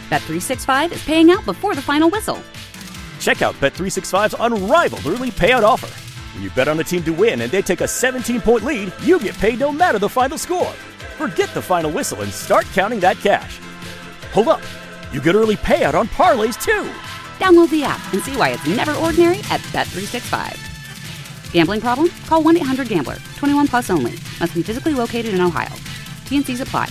Bet365 is paying out before the final whistle. Check out Bet365's unrivaled early payout offer. When you bet on a team to win and they take a 17-point lead, you get paid no matter the final score. Forget the final whistle and start counting that cash. Hold up. You get early payout on parlays, too. Download the app and see why it's never ordinary at Bet365. Gambling problem? Call 1-800-GAMBLER. 21 plus only. Must be physically located in Ohio. T&Cs apply.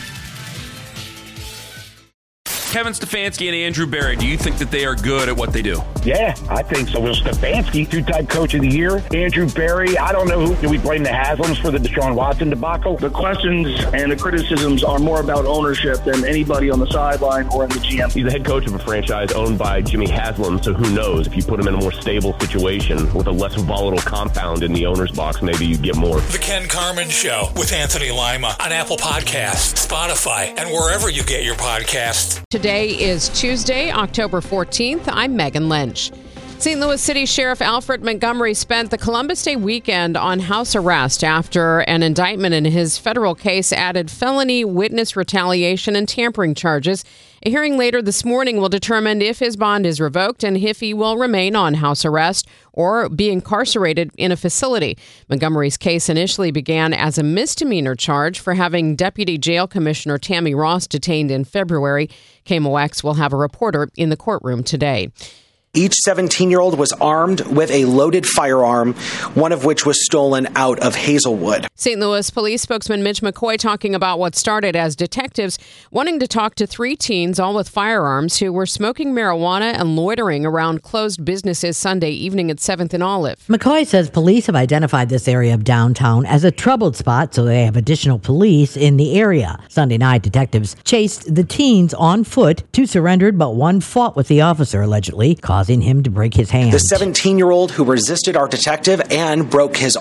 Kevin Stefanski and Andrew Berry, do you think that they are good at what they do? Yeah, I think so. Well, Stefanski, two-time coach of the year. Andrew Berry, I don't know who. Do we blame the Haslams for the Deshaun Watson debacle? The questions and the criticisms are more about ownership than anybody on the sideline or in the GM. He's the head coach of a franchise owned by Jimmy Haslam, so who knows? If you put him in a more stable situation with a less volatile compound in the owner's box, maybe you get more. The Ken Carman Show with Anthony Lima on Apple Podcasts, Spotify, and wherever you get your podcasts. Today is Tuesday, October 14th. I'm Megan Lynch. St. Louis City Sheriff Alfred Montgomery spent the Columbus Day weekend on house arrest after an indictment in his federal case added felony witness retaliation and tampering charges. A hearing later this morning will determine if his bond is revoked and if he will remain on house arrest or be incarcerated in a facility. Montgomery's case initially began as a misdemeanor charge for having Deputy Jail Commissioner Tammy Ross detained in February. KMOX will have a reporter in the courtroom today. Each 17-year-old was armed with a loaded firearm, one of which was stolen out of Hazelwood. St. Louis Police spokesman Mitch McCoy talking about what started as detectives wanting to talk to 3 teens, all with firearms, who were smoking marijuana and loitering around closed businesses Sunday evening at 7th and Olive. McCoy says police have identified this area of downtown as a troubled spot, so they have additional police in the area. Sunday night, detectives chased the teens on foot. 2 surrendered, but 1 fought with the officer, allegedly causing him to break his hand. The 17-year-old who resisted our detective and broke his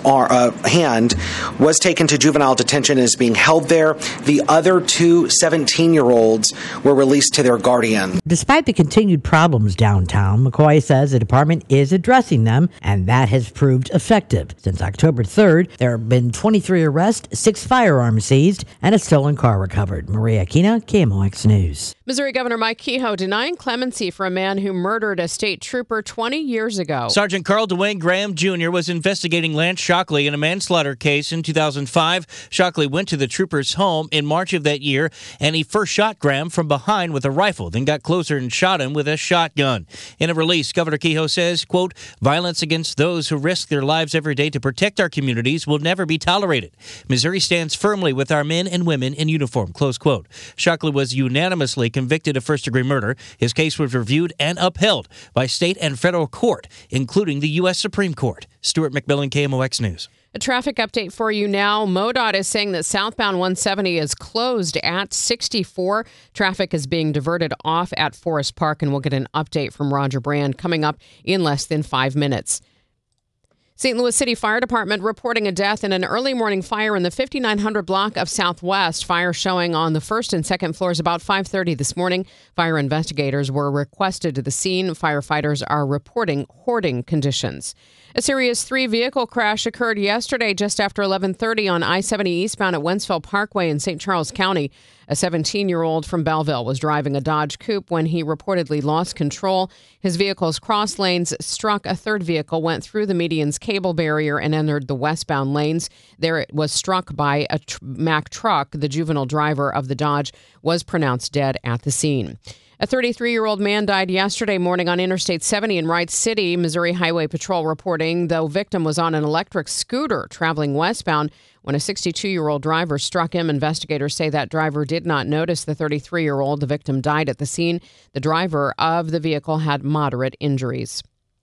hand was taken to juvenile detention and is being held there. The other 2 17-year-olds were released to their guardian. Despite the continued problems downtown, McCoy says the department is addressing them, and that has proved effective. Since October 3rd, there have been 23 arrests, 6 firearms seized, and a stolen car recovered. Maria Aquina, KMOX News. Missouri Governor Mike Kehoe denying clemency for a man who murdered a state trooper 20 years ago. Sergeant Carl Dwayne Graham Jr. was investigating Lance Shockley in a manslaughter case in 2005. Shockley went to the trooper's home in March of that year, and he first shot Graham from behind with a rifle, then got closer and shot him with a shotgun. In a release, Governor Kehoe says, quote, "Violence against those who risk their lives every day to protect our communities will never be tolerated. Missouri stands firmly with our men and women in uniform," close quote. Shockley was unanimously convicted of first-degree murder. His case was reviewed and upheld by state and federal court, including the U.S. Supreme Court. Stuart McMillan, KMOX News. A traffic update for you now. MoDOT is saying that southbound 170 is closed at 64. Traffic is being diverted off at Forest Park, and we'll get an update from Roger Brand coming up in less than 5 minutes. St. Louis City Fire Department reporting a death in an early morning fire in the 5900 block of Southwest. Fire showing on the first and second floors about 5:30 this morning. Fire investigators were requested to the scene. Firefighters are reporting hoarding conditions. A serious 3-vehicle crash occurred yesterday just after 11:30 on I-70 eastbound at Wentzville Parkway in St. Charles County. A 17-year-old from Belleville was driving a Dodge Coupe when he reportedly lost control. His vehicle's cross lanes struck a third vehicle, went through the median's cable barrier, and entered the westbound lanes. There it was struck by a Mack truck. The juvenile driver of the Dodge was pronounced dead at the scene. A 33-year-old man died yesterday morning on Interstate 70 in Wright City. Missouri Highway Patrol reporting the victim was on an electric scooter traveling westbound when a 62-year-old driver struck him. Investigators say that driver did not notice the 33-year-old. The victim died at the scene. The driver of the vehicle had moderate injuries.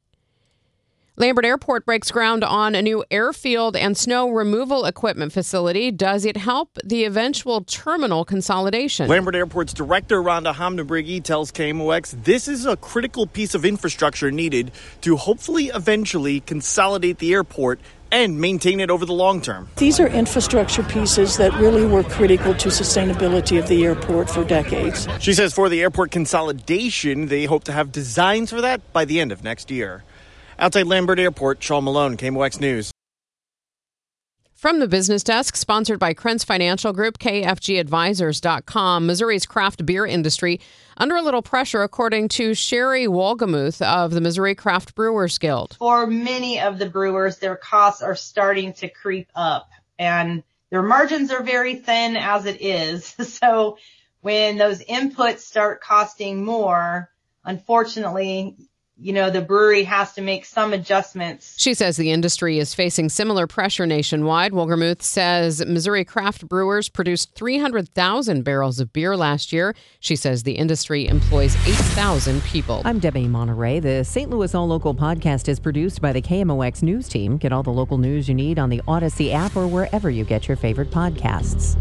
Lambert Airport breaks ground on a new airfield and snow removal equipment facility. Does it help the eventual terminal consolidation? Lambert Airport's director, Rhonda Hamnabrigi, tells KMOX this is a critical piece of infrastructure needed to hopefully eventually consolidate the airport and maintain it over the long term. These are infrastructure pieces that really were critical to sustainability of the airport for decades. She says for the airport consolidation, they hope to have designs for that by the end of next year. Outside Lambert Airport, Sean Malone, KMOX News. From the Business Desk, sponsored by Krentz Financial Group, KFGadvisors.com, Missouri's craft beer industry under a little pressure, according to Sherry Wolgamuth of the Missouri Craft Brewers Guild. For many of the brewers, their costs are starting to creep up, and their margins are very thin as it is. So when those inputs start costing more, unfortunately, the brewery has to make some adjustments. She says the industry is facing similar pressure nationwide. Wolgamuth says Missouri craft brewers produced 300,000 barrels of beer last year. She says the industry employs 8,000 people. I'm Debbie Monterey. The St. Louis All Local podcast is produced by the KMOX News Team. Get all the local news you need on the Odyssey app or wherever you get your favorite podcasts.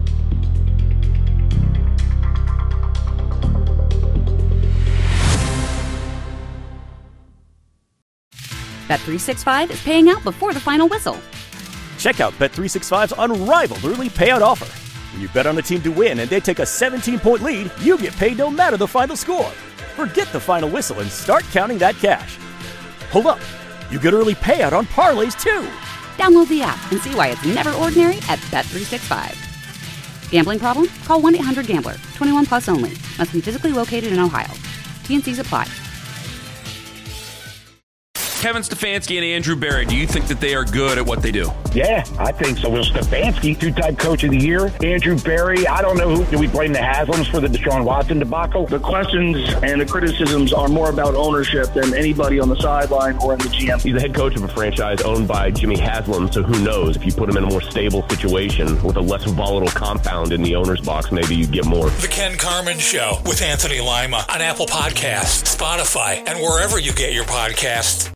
Bet365 is paying out before the final whistle. Check out Bet365's unrivaled early payout offer. When you bet on a team to win and they take a 17-point lead, you get paid no matter the final score. Forget the final whistle and start counting that cash. Hold up. You get early payout on parlays, too. Download the app and see why it's never ordinary at Bet365. Gambling problem? Call 1-800-GAMBLER. 21 plus only. Must be physically located in Ohio. T&Cs apply. Kevin Stefanski and Andrew Berry, do you think that they are good at what they do? Yeah, I think so. Will Stefanski, two-time coach of the year. Andrew Berry, I don't know do we blame the Haslams for the Deshaun Watson debacle? The questions and the criticisms are more about ownership than anybody on the sideline or in the GM. He's the head coach of a franchise owned by Jimmy Haslam, so who knows? If you put him in a more stable situation with a less volatile compound in the owner's box, maybe you get more. The Ken Carman Show with Anthony Lima on Apple Podcasts, Spotify, and wherever you get your podcasts.